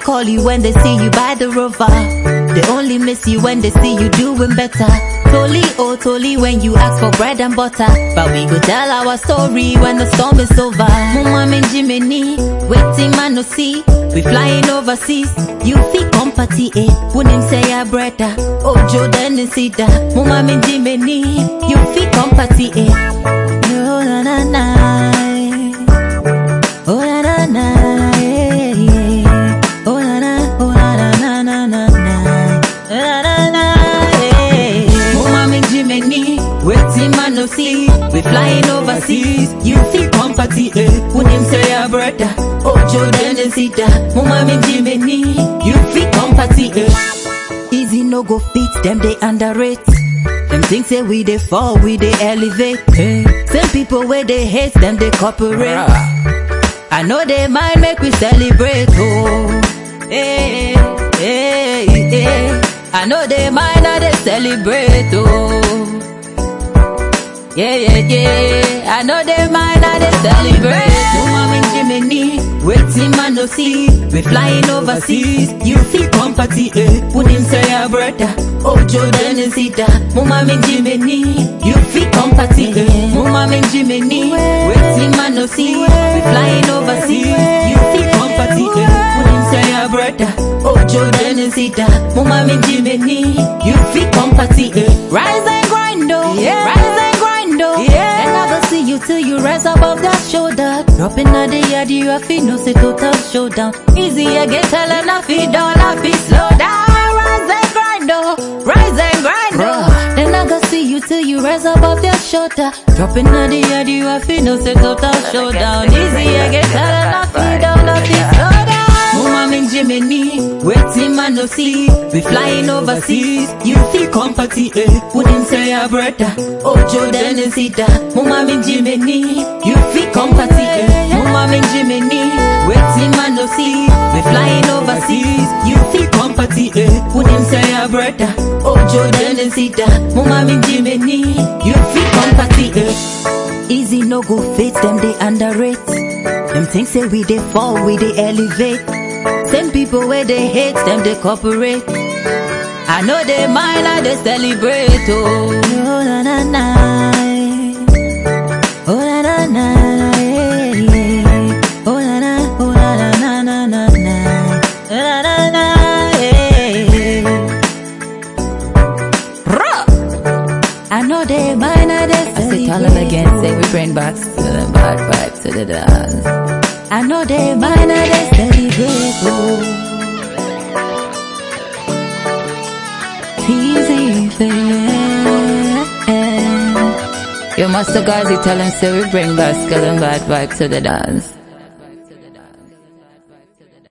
call you when they see you by the river. They only miss you when they see you doing better. Totally, oh totally when you ask for bread and butter. But we go tell our story when the storm is over. Mama and Jiminy, waiting man no see. We flying overseas, you feel company, eh? Wouldn't say a brother, oh Jordan and Sida. Mama and Jiminy, you feel company, eh? Oh na na na, oh na na na, oh na na, oh na na na na na na na. Mama and Jiminy, waiting man no see. We flying overseas, you feel company, eh? Wouldn't say a brother. Oh, Jordan and Sita, Mama and Jiminy, you feel company, eh? Easy no go fit, them they underrate. Them things say we they fall, we they elevate, eh? Some people where they hate, them they cooperate. I know they might make we celebrate, oh, eh, eh, eh. I know they might not they celebrate, oh. Yeah, yeah, yeah. I know they might not they celebrate. Mama and Jiminy, waiting man no see. We flying overseas, you feel company, eh? Wouldn't say a brother, oh Jordan and Sita. Mama and Jiminy, you feel company, eh? Mama and Jiminy, waiting man no see. We flying overseas, you feel company, eh? Wouldn't say a brother, oh Jordan and Sita. Mama and Jiminy, you feel company, eh? Rise and grind, oh, yeah. Rise and yeah. And I go see you till you rise above that shoulder. Dropping at the yard, you have to know say total showdown. Easy, I get tell and I feel down, I feel slow down. Rise and grind, oh, rise and grind, oh. Then I go see you till you rise above your shoulder. Dropping at the yard, you have to know say total showdown. Easy, I get tell and I feel down, I feel slow down. Mama and Jiminy, waiting man no see. We flying overseas, you feel company, eh? Wouldn't say a brother, oh Jordan and Sita. Mama and Jiminy, you feel company, eh? Mama and Jiminy, waiting man no see. We flying overseas, you feel company, eh? Wouldn't say a brother, oh Jordan and Sita. Mama and Jiminy, you feel company, eh? Easy no go fit, them they underrate. Them things say we they fall, we they elevate. Same people where they hate, them they cooperate. I know they mind, I they celebrate, oh. Oh na na na, oh na na na, oh na na, oh na na na na na, na na na, I know they mind, I they celebrate. I say tell them again, say we bring back the bad vibes to the dance. I know they mind, I they celebrate, oh. Easy fair. Your master guys, he tell him say we bring back and bad vibe to the dance.